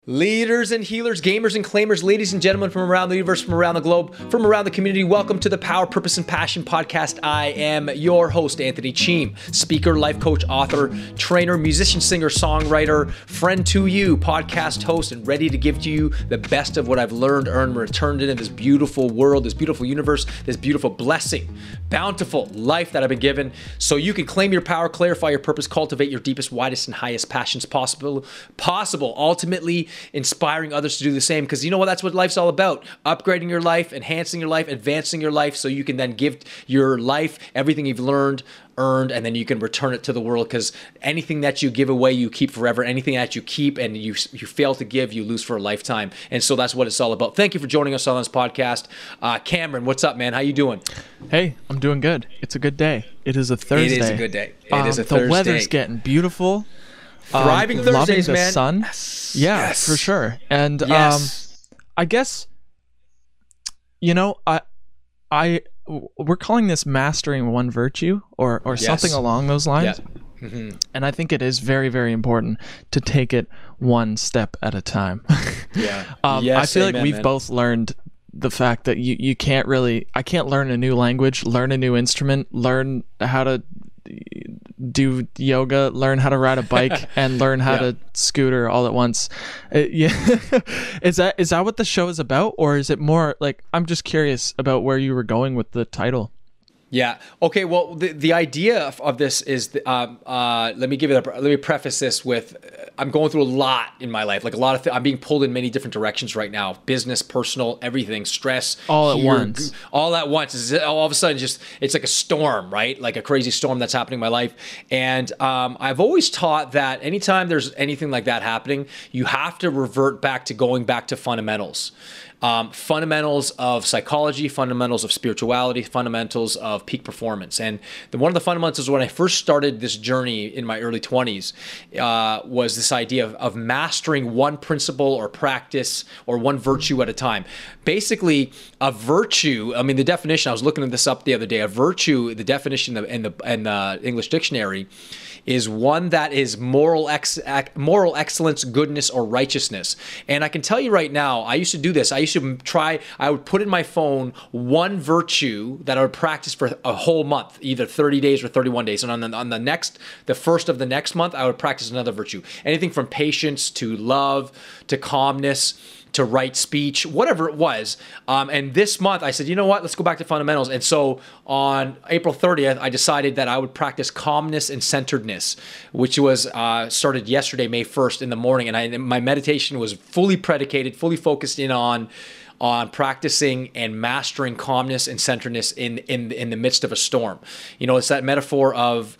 Leaders and healers, gamers and claimers, ladies and gentlemen from around the universe, from around the globe, from around the community, welcome to the Power, Purpose, and Passion podcast. I am your host, Anthony Cheem, speaker, life coach, author, trainer, musician, singer, songwriter, friend to you, podcast host, and ready to give to you the best of what I've learned, earned, and returned into this beautiful world, this beautiful universe, this beautiful blessing, bountiful life that I've been given, so you can claim your power, clarify your purpose, cultivate your deepest, widest, and highest passions possible, ultimately inspiring others to do the same, because you know what, that's what life's all about. Upgrading your life, enhancing your life, advancing your life, so you can then give your life everything you've learned, earned, and then you can return it to the world, because anything that you give away, you keep forever. Anything that you keep and you fail to give, you lose for a lifetime. And so that's what it's all about. Thank you for joining us on this podcast. Cameron, what's up, man? How you doing? Hey, I'm doing good. It's a good day. It is a Thursday. It is a good day. It is a Thursday. The weather's getting beautiful. Thriving Thursdays, loving the man. sun. Yes. Yeah, Yes. for sure. And I guess, you know, we're calling this mastering one virtue or Yes. something along those lines. Yeah. Mm-hmm. And I think it is very, very important to take it one step at a time. Yeah. I feel like we've man. both learned the fact that you can't really, I can't learn a new language, learn a new instrument, learn how to do yoga, learn how to ride a bike, and learn how to scooter all at once. Yeah. Is that what the show is about, or is it more like, I'm just curious about where you were going with the title? Yeah. Okay. Well, the idea of this is, let me preface this with, I'm going through a lot in my life, like a lot of I'm being pulled in many different directions right now, business, personal, everything, stress, all at once. All at once. All of a sudden, it's like a storm, right? Like a crazy storm that's happening in my life. And I've always taught that anytime there's anything like that happening, you have to revert back to going back to fundamentals. Fundamentals of psychology, fundamentals of spirituality, fundamentals of peak performance. And one of the fundamentals when I first started this journey in my early 20s was this idea of mastering one principle or practice or one virtue at a time. Basically, a virtue, I mean, the definition, I was looking this up the other day, a virtue, the definition in the English dictionary is one that is moral excellence, goodness, or righteousness. And I can tell you right now, I used to do this. I would put in my phone one virtue that I would practice for a whole month, either 30 days or 31 days. And on the first of the next month, I would practice another virtue. Anything from patience to love to calmness to right speech, whatever it was. And this month I said, you know what, let's go back to fundamentals. And so on April 30th, I decided that I would practice calmness and centeredness, which was started yesterday, May 1st in the morning. And my meditation was fully predicated, fully focused in on practicing and mastering calmness and centeredness in the midst of a storm. You know, it's that metaphor of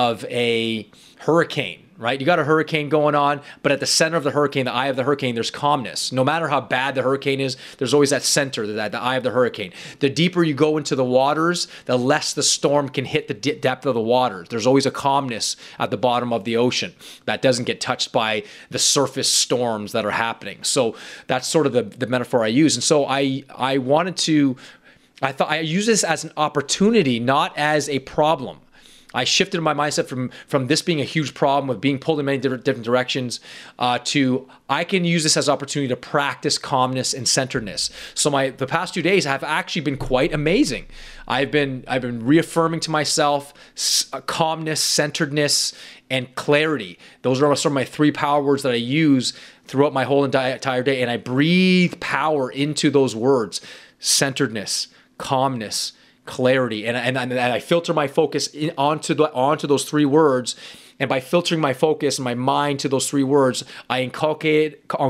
a hurricane. Right? You got a hurricane going on, but at the center of the hurricane, the eye of the hurricane, there's calmness. No matter how bad the hurricane is, there's always that center, the eye of the hurricane. The deeper you go into the waters, the less the storm can hit the depth of the waters. There's always a calmness at the bottom of the ocean that doesn't get touched by the surface storms that are happening. So that's sort of the metaphor I use. And so I thought I use this as an opportunity, not as a problem. I shifted my mindset from this being a huge problem with being pulled in many different directions to I can use this as an opportunity to practice calmness and centeredness. So the past 2 days have actually been quite amazing. I've been reaffirming to myself calmness, centeredness, and clarity. Those are some of my three power words that I use throughout my whole entire day, and I breathe power into those words: centeredness, calmness, clarity, and I filter my focus onto those three words. And by filtering my focus and my mind to those three words, I inculcate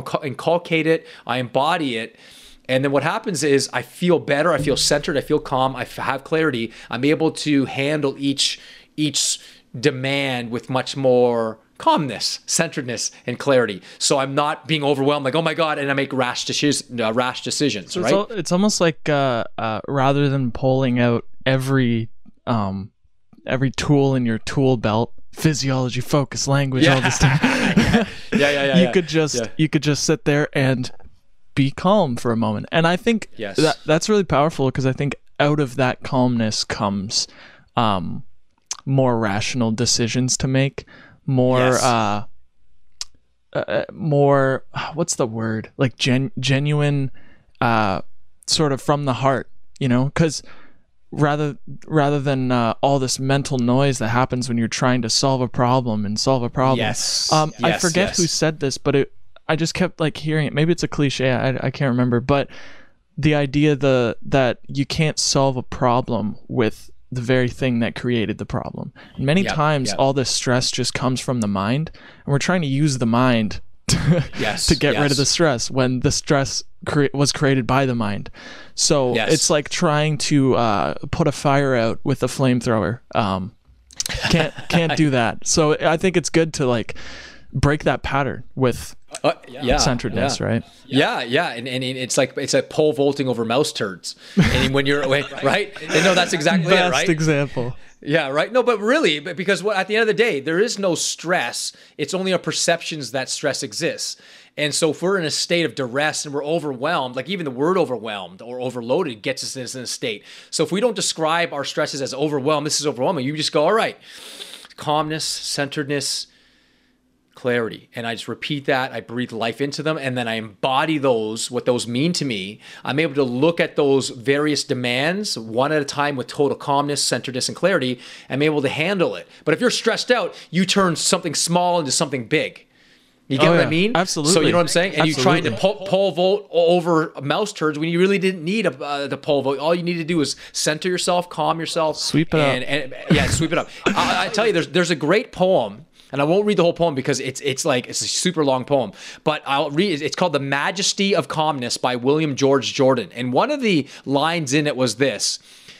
it, I embody it. And then what happens is I feel better, I feel centered, I feel calm, I have clarity. I'm able to handle each demand with much more calmness, centeredness, and clarity. So I'm not being overwhelmed, like, oh my God, and I make rash decisions, so right? It's almost like rather than pulling out every tool in your tool belt, physiology, focus, language, all this stuff. Yeah. You could just sit there and be calm for a moment. And I think that's really powerful, because I think out of that calmness comes more rational decisions to make, more more, what's the word, like genuine, sort of from the heart, you know, because rather than all this mental noise that happens when you're trying to solve a problem. Yes. I forget yes. who said this, but I just kept like hearing it. Maybe it's a cliche, I can't remember, but the idea that you can't solve a problem with the very thing that created the problem. And many times all this stress just comes from the mind, and we're trying to use the mind to get rid of the stress when the stress was created by the mind. So it's like trying to put a fire out with a flamethrower. Can't do that. So I think it's good to like break that pattern with centeredness, right? Yeah. And it's like pole vaulting over mouse turds. And when you're away, right? And no, that's exactly it, right? Best example. Yeah, right. No, but really, because at the end of the day, there is no stress. It's only our perceptions that stress exists. And so if we're in a state of duress and we're overwhelmed, like even the word overwhelmed or overloaded gets us in a state. So if we don't describe our stresses as overwhelmed, this is overwhelming, you just go, all right, calmness, centeredness, clarity. And I just repeat that. I breathe life into them. And then I embody what those mean to me. I'm able to look at those various demands one at a time with total calmness, centeredness, and clarity. I'm able to handle it. But if you're stressed out, you turn something small into something big. You get what I mean? Absolutely. So you know what I'm saying? And you're trying to pole vault over mouse turds when you really didn't need the pole vault. All you need to do is center yourself, calm yourself. Sweep it up. Sweep it up. I tell you, there's a great poem. And I won't read the whole poem because it's a super long poem, but I'll read. It's called "The Majesty of Calmness" by William George Jordan. And one of the lines in it was this.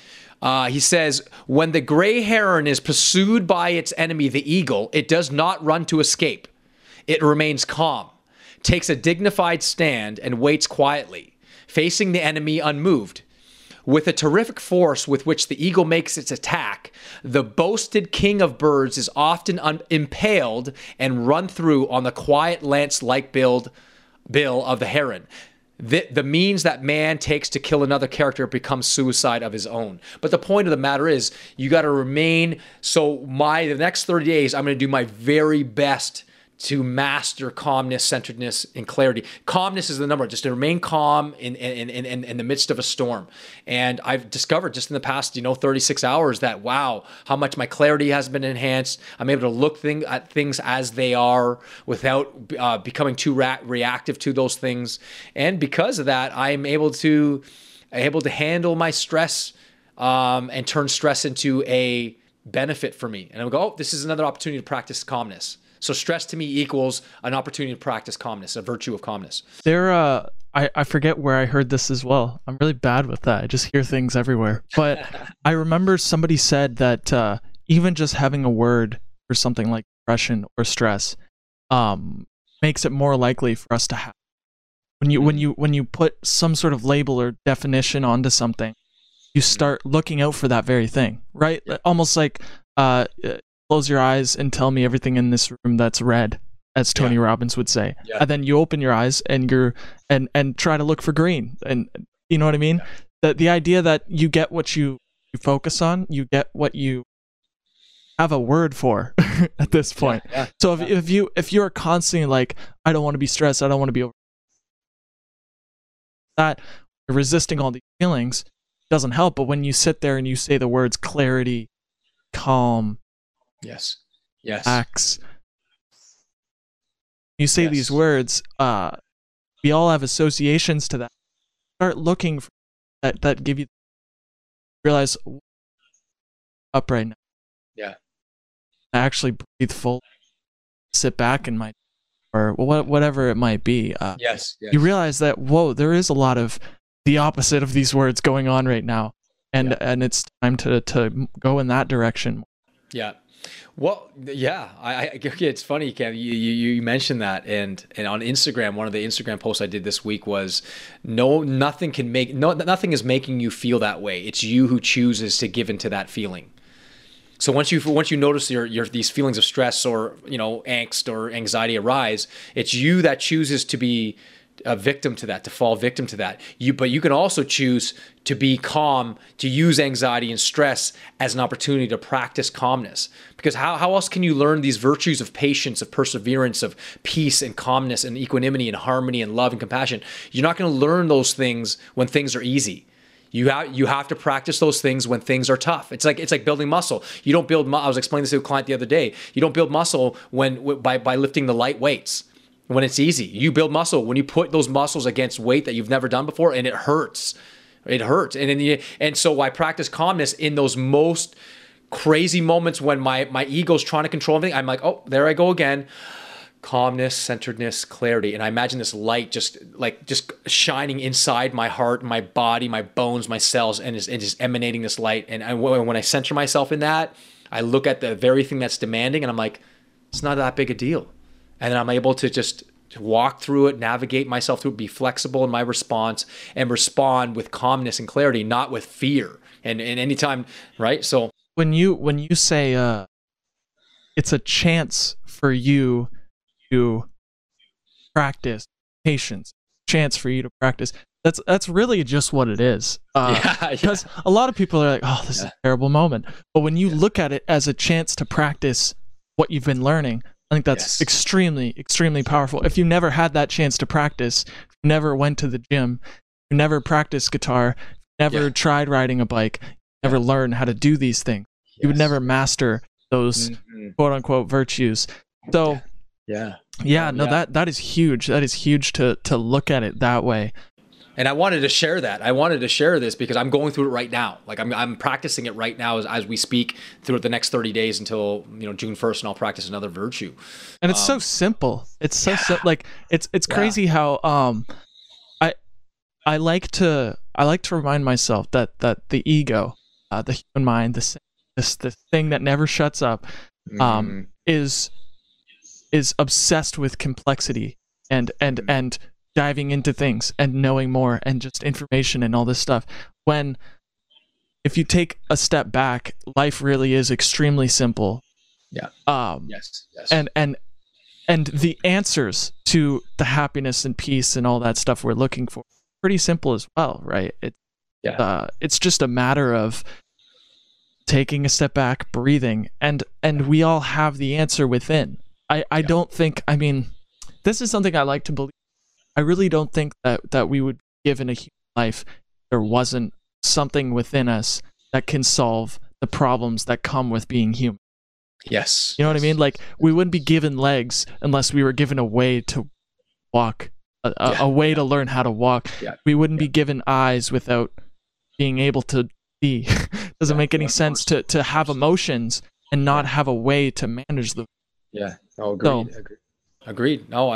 He says, "When the gray heron is pursued by its enemy, the eagle, it does not run to escape. It remains calm, takes a dignified stand, and waits quietly, facing the enemy unmoved. With a terrific force with which the eagle makes its attack, the boasted king of birds is often impaled and run through on the quiet lance-like bill of the heron. The means that man takes to kill another character becomes suicide of his own." But the point of the matter is, you got to remain. So the next 30 days, I'm going to do my very best to master calmness, centeredness, and clarity. Calmness is the number, just to remain calm in the midst of a storm. And I've discovered just in the past, 36 hours that, wow, how much my clarity has been enhanced. I'm able to look at things as they are without becoming too reactive to those things. And because of that, I'm able to handle my stress and turn stress into a benefit for me. And I'll go, this is another opportunity to practice calmness. So stress to me equals an opportunity to practice calmness, a virtue of calmness. I forget where I heard this as well. I'm really bad with that. I just hear things everywhere. But I remember somebody said that even just having a word for something like depression or stress makes it more likely for us to have. When you put some sort of label or definition onto something, you start looking out for that very thing, right? Almost like close your eyes and tell me everything in this room that's red, as Tony Robbins would say. Yeah. And then you open your eyes and and try to look for green. And you know what I mean? Yeah. The idea that you get what you focus on, you get what you have a word for at this point. Yeah. So if you're constantly like, I don't want to be stressed, I don't want to be over that, resisting all these feelings doesn't help. But when you sit there and you say the words clarity, calm, yes, acts, you say these words, we all have associations to that. Start looking for that give you realize up right now. Yeah. I actually breathe full, sit back in my, or whatever it might be. Yes. You realize that, whoa, there is a lot of the opposite of these words going on right now. And it's time to go in that direction. Yeah. Well, yeah, it's funny, Cam. You mentioned that, and on Instagram, one of the Instagram posts I did this week was, nothing is making you feel that way. It's you who chooses to give into that feeling. So once you notice your these feelings of stress or angst or anxiety arise, it's you that chooses to be a victim to that, to fall victim to that. But you can also choose to be calm, to use anxiety and stress as an opportunity to practice calmness. Because how else can you learn these virtues of patience, of perseverance, of peace and calmness and equanimity and harmony and love and compassion? You're not going to learn those things when things are easy. You have to practice those things when things are tough. It's like building muscle. You don't build. I was explaining this to a client the other day. You don't build muscle by lifting the light weights. When it's easy, you build muscle when you put those muscles against weight that you've never done before, and it hurts. It hurts. And so I practice calmness in those most crazy moments when my ego's trying to control everything. I'm like, oh, there I go again. Calmness, centeredness, clarity. And I imagine this light just shining inside my heart, my body, my bones, my cells, and just emanating this light. And when I center myself in that, I look at the very thing that's demanding, and I'm like, it's not that big a deal. And then I'm able to just walk through it, navigate myself through it, be flexible in my response, and respond with calmness and clarity, not with fear. And anytime, right? So when you say it's a chance for you to practice patience, chance for you to practice, that's really just what it is. Because a lot of people are like, oh, this is a terrible moment. But when you look at it as a chance to practice what you've been learning, I think that's extremely, extremely powerful. If you never had that chance to practice, if you never went to the gym, you never practiced guitar, never tried riding a bike, never learned how to do these things, you would never master those quote unquote virtues. So that is huge. That is huge to look at it that way. And I wanted to share that. I wanted to share this because I'm going through it right now. Like I'm practicing it right now as we speak through the next 30 days until June 1st, and I'll practice another virtue. And it's so simple. It's so like it's crazy how I like to remind myself that the ego, the human mind, this thing that never shuts up, is obsessed with complexity and diving into things and knowing more and just information and all this stuff. When if you take a step back, life really is extremely simple. Yes. And the answers to the happiness and peace and all that stuff we're looking for, pretty simple as well, right? It's just a matter of taking a step back, breathing, and we all have the answer within. I don't think, I mean, this is something I like to believe. I really don't think that we would be given a human life if there wasn't something within us that can solve the problems that come with being human. Yes. You know what I mean? Like, we wouldn't be given legs unless we were given a way to walk, a way to learn how to walk. We wouldn't be given eyes without being able to see. Doesn't make any sense to have emotions and not have a way to manage them. Yeah. Oh, agreed. Agreed. No,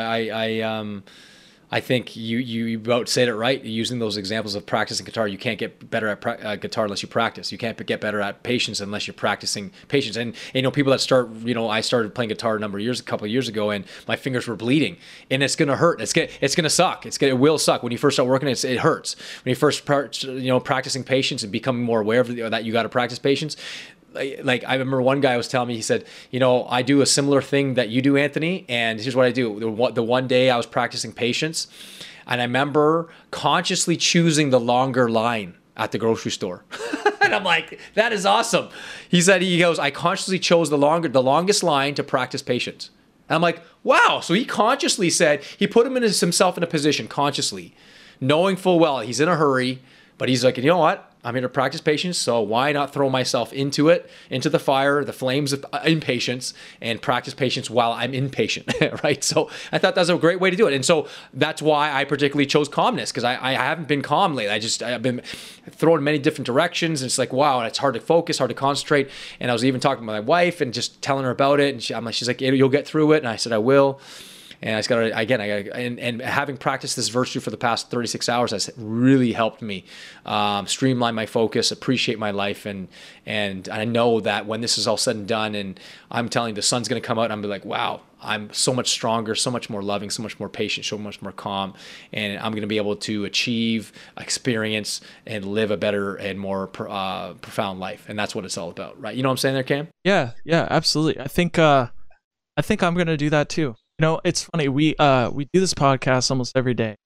I think you about said it right. Using those examples of practicing guitar, you can't get better at guitar unless you practice. You can't get better at patience unless you're practicing patience. And people that start, I started playing guitar a couple of years ago, and my fingers were bleeding, and it's gonna hurt. It's gonna suck. It will suck when you first start working. It hurts when you first start, practicing patience and becoming more aware of that you got to practice patience. Like I remember one guy was telling me, he said, I do a similar thing that you do, Anthony, and here's what I do. The one day I was practicing patience, and I remember consciously choosing the longer line at the grocery store. And I'm like, that is awesome. He goes, I consciously chose the longest line to practice patience. And I'm like, wow. So he consciously said, he put himself in a position consciously, knowing full well he's in a hurry, but he's like, you know what? I'm here to practice patience, so why not throw myself into the fire, the flames of impatience, and practice patience while I'm impatient, right? So I thought that's a great way to do it. And so that's why I particularly chose calmness, because I haven't been calm lately. I've been thrown in many different directions, and it's like, wow, it's hard to focus, hard to concentrate. And I was even talking to my wife and just telling her about it, and she's like, you'll get through it. And I said, I will. And I just got to, again, and having practiced this virtue for the past 36 hours has really helped me streamline my focus, appreciate my life. And I know that when this is all said and done, and I'm telling you, the sun's going to come out, and I'm like, wow, I'm so much stronger, so much more loving, so much more patient, so much more calm. And I'm going to be able to achieve, experience, and live a better and more profound life. And that's what it's all about, right? You know what I'm saying there, Cam? Yeah, absolutely. I think I'm going to do that too. It's funny. We do this podcast almost every day,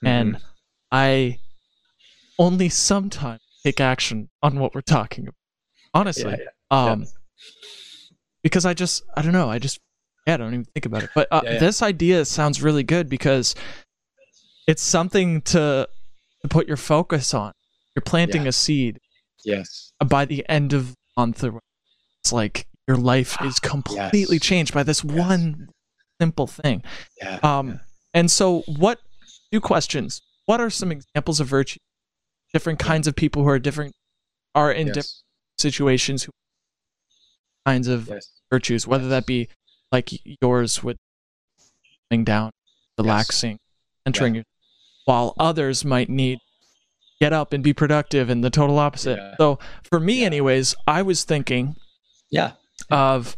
and I only sometimes take action on what we're talking about. Honestly, because I don't know, I don't even think about it. But this idea sounds really good because it's something to put your focus on. You're planting a seed. Yes. By the end of the month, it's like your life is completely changed by this one simple thing. And so two questions. What are some examples of virtue? Different kinds of people who are in different situations, who kinds of virtues, whether that be like yours with sitting down, relaxing, entering your, while others might need get up and be productive and the total opposite. So for me anyways, I was thinking of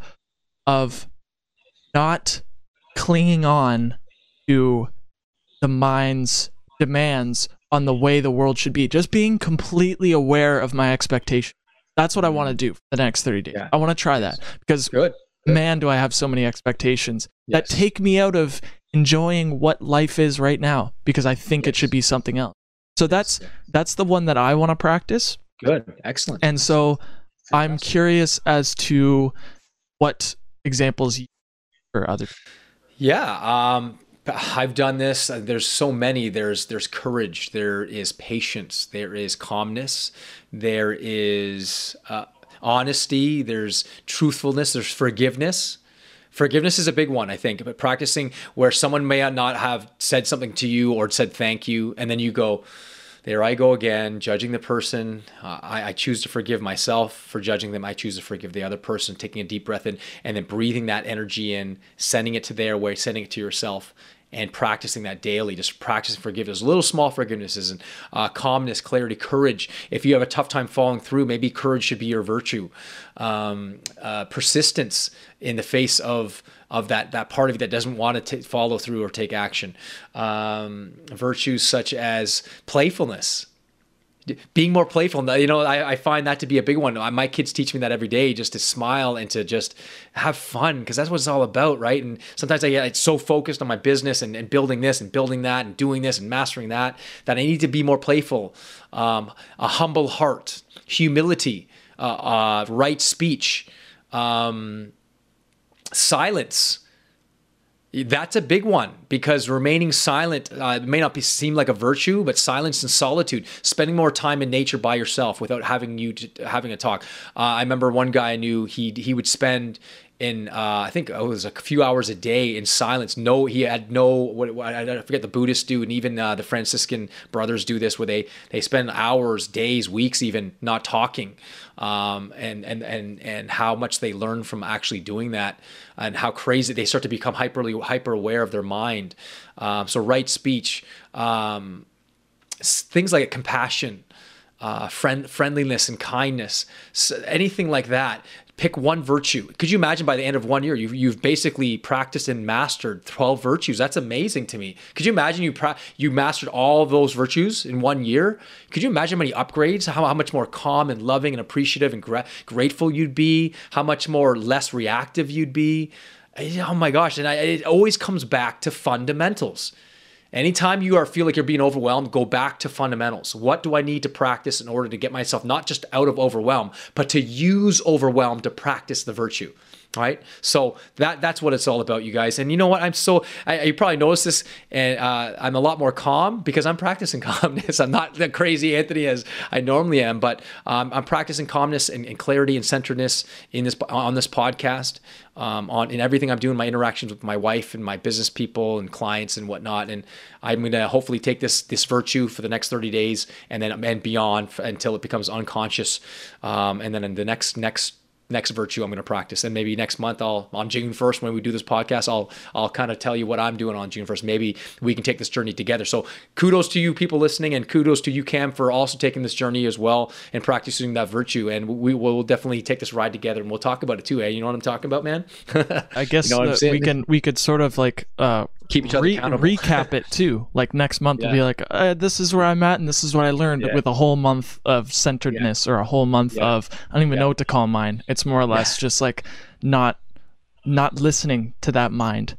not clinging on to the mind's demands on the way the world should be, just being completely aware of my expectations. That's what I want to do for the next 30 days. I want to try that because man, do I have so many expectations that take me out of enjoying what life is right now because I think it should be something else. So that's the one that I want to practice. Good. Excellent. And so I'm curious as to what examples you for other people. Yeah. I've done this. There's so many. There's courage. There is patience. There is calmness. There is honesty. There's truthfulness. There's forgiveness. Forgiveness is a big one, I think, but practicing where someone may not have said something to you or said thank you, and then you go, there I go again, judging the person. I choose to forgive myself for judging them. I choose to forgive the other person, taking a deep breath in, and then breathing that energy in, sending it to their way, sending it to yourself, and practicing that daily, just practicing forgiveness, little small forgivenesses, and calmness, clarity, courage. If you have a tough time following through, maybe courage should be your virtue. Persistence in the face of that part of you that doesn't want to follow through or take action. Virtues such as playfulness. Being more playful, I find that to be a big one. My kids teach me that every day, just to smile and to just have fun, because that's what it's all about, right? And sometimes I get so focused on my business and building this and building that and doing this and mastering that I need to be more playful. A humble heart, humility, right speech, silence. That's a big one, because remaining silent may not seem like a virtue, but silence and solitude, spending more time in nature by yourself without having a talk. I remember one guy I knew, he would spend in I think it was a few hours a day in silence. He had I forget the Buddhists do, and even the Franciscan brothers do this, where they spend hours, days, weeks even not talking, and how much they learn from actually doing that, and how crazy they start to become hyper aware of their mind. So right speech, things like compassion, friendliness and kindness, anything like that. Pick one virtue. Could you imagine by the end of 1 year, you've basically practiced and mastered 12 virtues? That's amazing to me. Could you imagine you mastered all of those virtues in 1 year? Could you imagine how many upgrades, how much more calm and loving and appreciative and grateful you'd be, how much more less reactive you'd be? Oh my gosh. And it always comes back to fundamentals. Anytime you feel like you're being overwhelmed, go back to fundamentals. What do I need to practice in order to get myself not just out of overwhelm, but to use overwhelm to practice the virtue? Right? So that's what it's all about, you guys. And you know what? You probably noticed this, and I'm a lot more calm because I'm practicing calmness. I'm not the crazy Anthony as I normally am, but I'm practicing calmness and clarity and centeredness on this podcast, in everything I'm doing, my interactions with my wife and my business people and clients and whatnot. And I'm going to hopefully take this virtue for the next 30 days and beyond until it becomes unconscious. And then in the next virtue I'm going to practice. And maybe next month on June 1st, when we do this podcast, I'll kind of tell you what I'm doing on June 1st. Maybe we can take this journey together. So kudos to you people listening, and kudos to you, Cam, for also taking this journey as well and practicing that virtue. And we will definitely take this ride together, and we'll talk about it too. You know what I'm talking about, man? I guess we could sort of like keep each other accountable. Recap it too. Like next month we'll be like, this is where I'm at and this is what I learned, with a whole month of centeredness or a whole month of, I don't even know what to call mine. It's more or less just like not listening to that mind.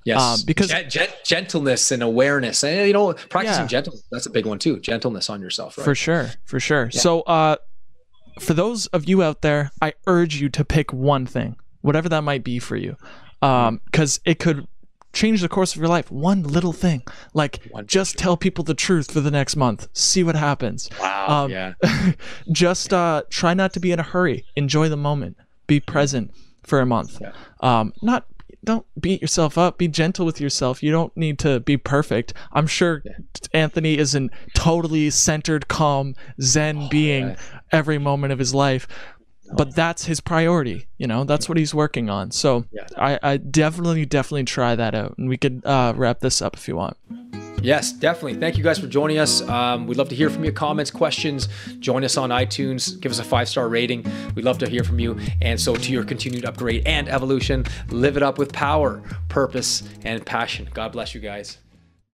Yes, because gentleness and awareness, and practicing Yeah. gentleness, that's a big one too. Gentleness on yourself, right? For sure. Yeah. So, for those of you out there, I urge you to pick one thing, whatever that might be for you, because it could change the course of your life. One little thing, like just tell people the truth for the next month. See what happens. Wow. Yeah. Just try not to be in a hurry. Enjoy the moment. Be present for a month. Yeah. Don't beat yourself up. Be gentle with yourself. You don't need to be perfect. I'm sure Anthony is a totally centered, calm, zen being every moment of his life. But that's his priority. That's what he's working on. So I definitely try that out. And we could wrap this up if you want. Yes, definitely. Thank you guys for joining us. We'd love to hear from you. Comments, questions. Join us on iTunes. Give us a 5-star rating. We'd love to hear from you. And so to your continued upgrade and evolution, live it up with power, purpose, and passion. God bless you guys.